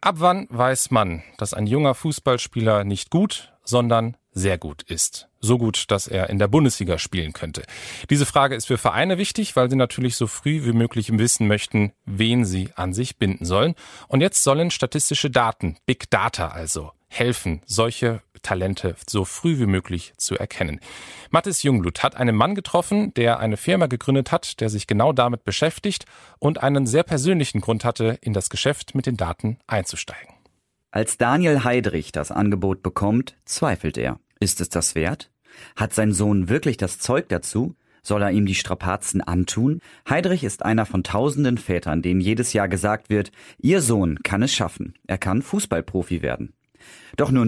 Ab wann weiß man, dass ein junger Fußballspieler nicht gut, sondern sehr gut ist? So gut, dass er in der Bundesliga spielen könnte. Diese Frage ist für Vereine wichtig, weil sie natürlich so früh wie möglich wissen möchten, wen sie an sich binden sollen. Und jetzt sollen statistische Daten, Big Data also, helfen, solche Talente so früh wie möglich zu erkennen. Mathis Jungblut hat einen Mann getroffen, der eine Firma gegründet hat, der sich genau damit beschäftigt und einen sehr persönlichen Grund hatte, in das Geschäft mit den Daten einzusteigen. Als Daniel Heidrich das Angebot bekommt, zweifelt er. Ist es das wert? Hat sein Sohn wirklich das Zeug dazu? Soll er ihm die Strapazen antun? Heidrich ist einer von tausenden Vätern, denen jedes Jahr gesagt wird, ihr Sohn kann es schaffen. Er kann Fußballprofi werden. Doch nur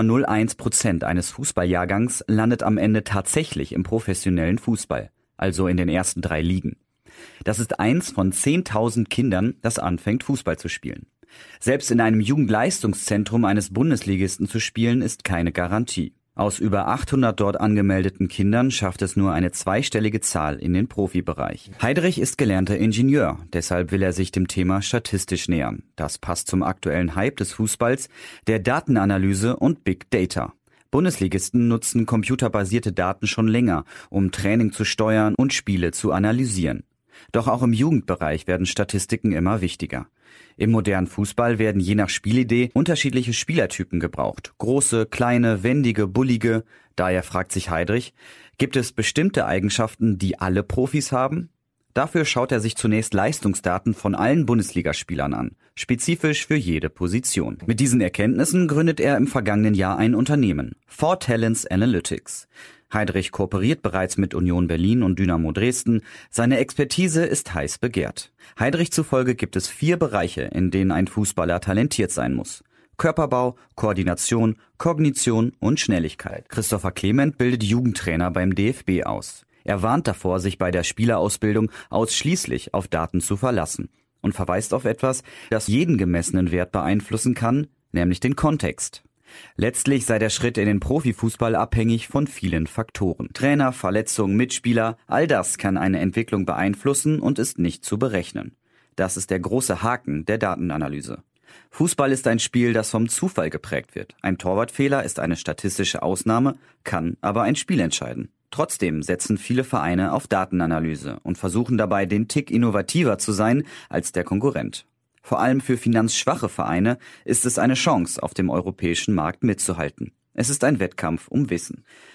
0,01% eines Fußballjahrgangs landet am Ende tatsächlich im professionellen Fußball, also in den ersten 3 Ligen. Das ist eins von 10.000 Kindern, das anfängt, Fußball zu spielen. Selbst in einem Jugendleistungszentrum eines Bundesligisten zu spielen, ist keine Garantie. Aus über 800 dort angemeldeten Kindern schafft es nur eine zweistellige Zahl in den Profibereich. Heidrich ist gelernter Ingenieur, deshalb will er sich dem Thema statistisch nähern. Das passt zum aktuellen Hype des Fußballs, der Datenanalyse und Big Data. Bundesligisten nutzen computerbasierte Daten schon länger, um Training zu steuern und Spiele zu analysieren. Doch auch im Jugendbereich werden Statistiken immer wichtiger. Im modernen Fußball werden je nach Spielidee unterschiedliche Spielertypen gebraucht. Große, kleine, wendige, bullige. Daher fragt sich Heidrich, gibt es bestimmte Eigenschaften, die alle Profis haben? Dafür schaut er sich zunächst Leistungsdaten von allen Bundesligaspielern an, spezifisch für jede Position. Mit diesen Erkenntnissen gründet er im vergangenen Jahr ein Unternehmen, 4Talents Analytics. Heidrich kooperiert bereits mit Union Berlin und Dynamo Dresden. Seine Expertise ist heiß begehrt. Heidrich zufolge gibt es 4 Bereiche, in denen ein Fußballer talentiert sein muss. Körperbau, Koordination, Kognition und Schnelligkeit. Christopher Clement bildet Jugendtrainer beim DFB aus. Er warnt davor, sich bei der Spielerausbildung ausschließlich auf Daten zu verlassen und verweist auf etwas, das jeden gemessenen Wert beeinflussen kann, nämlich den Kontext. Letztlich sei der Schritt in den Profifußball abhängig von vielen Faktoren. Trainer, Verletzungen, Mitspieler, all das kann eine Entwicklung beeinflussen und ist nicht zu berechnen. Das ist der große Haken der Datenanalyse. Fußball ist ein Spiel, das vom Zufall geprägt wird. Ein Torwartfehler ist eine statistische Ausnahme, kann aber ein Spiel entscheiden. Trotzdem setzen viele Vereine auf Datenanalyse und versuchen dabei, den Tick innovativer zu sein als der Konkurrent. Vor allem für finanzschwache Vereine ist es eine Chance, auf dem europäischen Markt mitzuhalten. Es ist ein Wettkampf um Wissen.